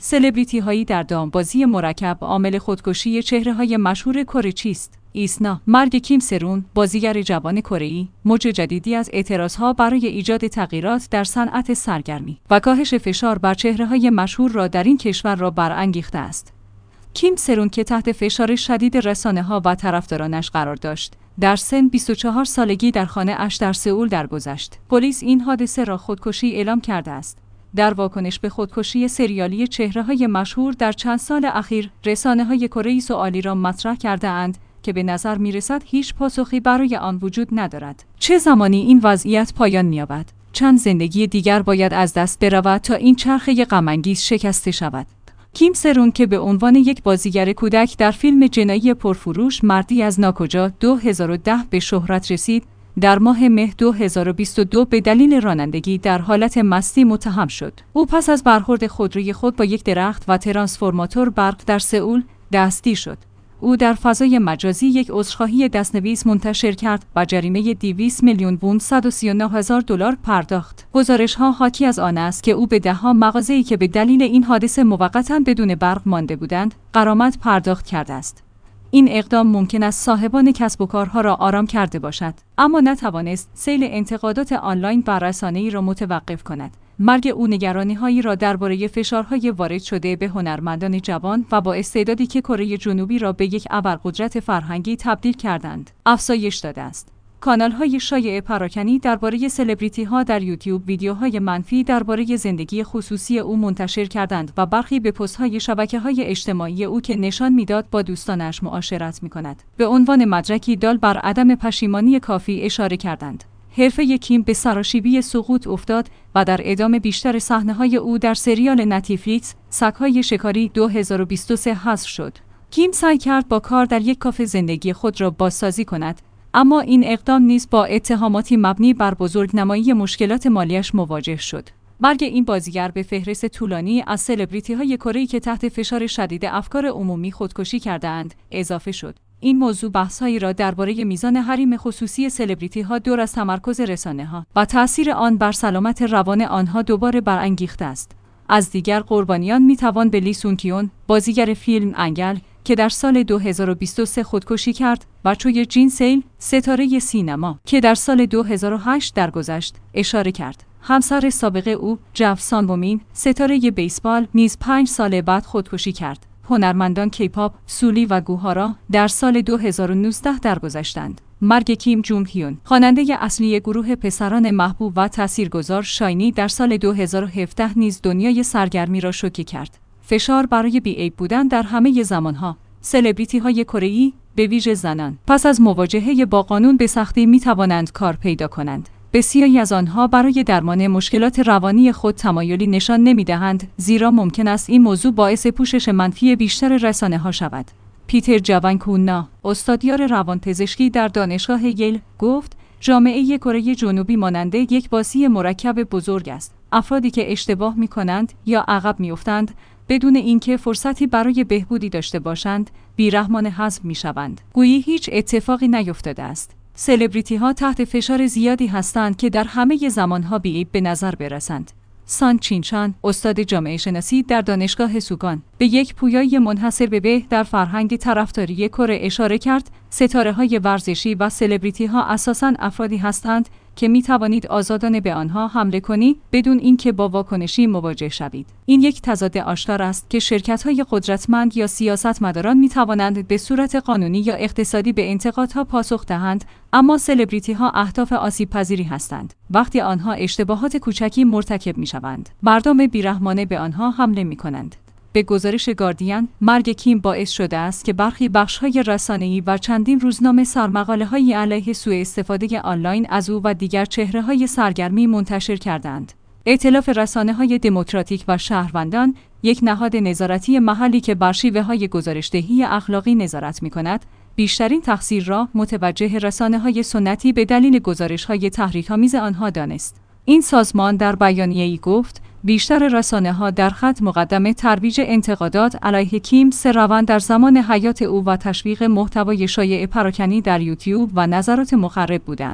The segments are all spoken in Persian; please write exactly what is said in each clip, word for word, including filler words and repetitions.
سلبریتی هایی در دامبازی مرکب عامل خودکشی چهره های مشهور کره چیست؟ ایسنا، مرگ کیم سرون، بازیگر جوان کره‌ای، موج جدیدی از اعتراضها برای ایجاد تغییرات در صنعت سرگرمی و کاهش فشار بر چهره‌های مشهور را در این کشور را برانگیخته است. کیم سرون که تحت فشار شدید رسانه‌ها و طرفدارانش قرار داشت، در سن بیست و چهار سالگی در خانه اش در سئول درگذشت. پلیس این حادثه را خودکشی اعلام کرده است. در واکنش به خودکشی سریالی چهره‌های مشهور در چند سال اخیر، رسانه‌های کره سوالی را مطرح کرده‌اند که به نظر می‌رسد هیچ پاسخی برای آن وجود ندارد. چه زمانی این وضعیت پایان می‌یابد؟ چند زندگی دیگر باید از دست برود تا این چرخه غم‌انگیز شکسته شود؟ کیم سرون که به عنوان یک بازیگر کودک در فیلم جنایی پرفروش مردی از ناکجا دو هزار و ده به شهرت رسید، در ماه مه دو هزار و بیست و دو به دلیل رانندگی در حالت مستی متهم شد. او پس از برخورد خودروی خود با یک درخت و ترانسفورماتور برق در سئول دستگیر شد. او در فضای مجازی یک عذرخواهی دستنویس منتشر کرد و جریمه دویست میلیون وون صد و سی و نه هزار دلار پرداخت. گزارش‌ها حاکی از آن است که او به ده‌ها مغازه‌ای که به دلیل این حادثه موقتاً بدون برق مانده بودند، غرامت پرداخت کرده است. این اقدام ممکن است صاحبان کسب و کارها را آرام کرده باشد، اما نتوانست سیل انتقادات آنلاین و رسانه‌ای را متوقف کند. مرگ او نگرانی‌هایی را درباره فشارهای وارد شده به هنرمندان جوان و با استعدادی که کره جنوبی را به یک ابرقدرت فرهنگی تبدیل کردند، افزایش داده است. کانال‌های شایع پراکنی درباره سلبریتی‌ها در یوتیوب ویدیوهای منفی درباره زندگی خصوصی او منتشر کردند و برخی به پست‌های شبکه‌های اجتماعی او که نشان می‌داد با دوستانش معاشرت می‌کند، به عنوان مدرکی دال بر عدم پشیمانی کافی اشاره کردند. حرفه کیم به سراشیبی سقوط افتاد و در ادامه بیشتر صحنه‌های او در سریال نتفلیکس سگ‌های شکاری دو هزار و بیست و سه حذف شد. کیم سعی کرد با کار در یک کافه زندگی خود را بازسازی کند، اما این اقدام نیز با اتهاماتی مبنی بر بزرگنمایی مشکلات مالیش مواجه شد. مرگ این بازیگر به فهرست طولانی از سلبریتی‌های کره‌ای که تحت فشار شدید افکار عمومی خودکشی کرده‌اند اضافه شد. این موضوع بحث‌هایی را درباره میزان حریم خصوصی سلبریتی‌ها دور از تمرکز رسانه‌ها و تأثیر آن بر سلامت روان آنها دوباره برانگیخته است. از دیگر قربانیان می‌توان به لی سون کیون، بازیگر فیلم انگل که در سال دو هزار و بیست و سه خودکشی کرد، و چوی جین سیل، ستاره سینما که در سال دو هزار و هشت درگذشت، اشاره کرد. همسر سابق او، جف سانبومین، ستاره بیسبال، نیز پنج سال بعد خودکشی کرد. هنرمندان کیپاپ، سولی و گوهارا در سال دو هزار و نوزده درگذشتند. مرگ کیم جونگ هیون، خواننده اصلی گروه پسران محبوب و تاثیرگذار شاینی در سال دو هزار و هفده نیز دنیای سرگرمی را شوکه کرد. فشار برای بی‌عیب بودن در همه زمانها. سلبریتی‌های کره‌ای، به ویژه زنان، پس از مواجهه با قانون به سختی می‌توانند کار پیدا کنند. بسیاری از آنها برای درمان مشکلات روانی خود تمایلی نشان نمی‌دهند، زیرا ممکن است این موضوع باعث پوشش منفی بیشتر رسانه‌ها شود. پیتر جوانکونا، استادیار روانپزشکی در دانشگاه ییل، گفت: جامعه کره جنوبی مانند یک بازی مرکب بزرگ است. افرادی که اشتباه می‌کنند یا عقب می‌افتند بدون اینکه فرصتی برای بهبودی داشته باشند، بیرحمانه حذف می‌شوند. گویی هیچ اتفاقی نیفتاده است. سلبریتی‌ها تحت فشار زیادی هستند که در همه زمان‌ها بی‌عیب به نظر برسند. سان چینچان، استاد جامعه شناسی در دانشگاه سوگان، به یک پویایی منحصر به به در فرهنگ طرفداری کره اشاره کرد: ستاره‌های ورزشی و سلبریتی‌ها اساساً افرادی هستند که می توانید آزادانه به آنها حمله کنید بدون اینکه با واکنشی مواجه شوید. این یک تضاد آشکار است که شرکت‌های قدرتمند یا سیاستمداران می توانند به صورت قانونی یا اقتصادی به انتقادها پاسخ دهند، اما سلبریتی‌ها اهداف آسیب‌پذیری هستند. وقتی آنها اشتباهات کوچکی مرتکب می‌شوند، مردم بیرحمانه به آنها حمله می‌کنند. به گزارش گاردین، مرگ کیم باعث شده است که برخی بخش‌های رسانه‌ای و چندین روزنامه سرمقاله‌های علیه سوء استفاده آنلاین از او و دیگر چهره‌های سرگرمی منتشر کردند. ائتلاف رسانه‌های دموکراتیک و شهروندان، یک نهاد نظارتی محلی که بر شیوه‌های گزارش‌دهی اخلاقی نظارت می‌کند، بیشترین تقصیر را متوجه رسانه‌های سنتی به دلیل گزارش‌های تحریک‌آمیز آنها دانست. این سازمان در بیانیه‌ای گفت: بیشتر رسانه‌ها در خط مقدم ترویج انتقادات علیه کیم سرون در زمان حیات او و تشویق محتوای شایع پراکنی در یوتیوب و نظرات مخرب بودند.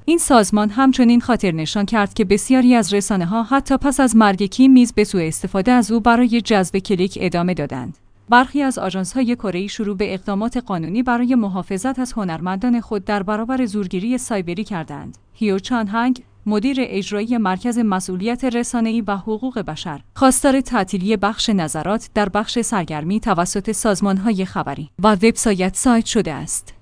این سازمان همچنین خاطر نشان کرد که بسیاری از رسانه‌ها حتی پس از مرگ کیم نیز به سوء استفاده از او برای جذب کلیک ادامه دادند. برخی از آژانس‌های کره‌ای شروع به اقدامات قانونی برای محافظت از هنرمندان خود در برابر زورگیری سایبری کردند. هیو چان هنگ، مدیر اجرایی مرکز مسئولیت رسانه‌ای و حقوق بشر، خواستار تعطیلی بخش نظرات در بخش سرگرمی توسط سازمان‌های خبری و وبسایت سایت شده است.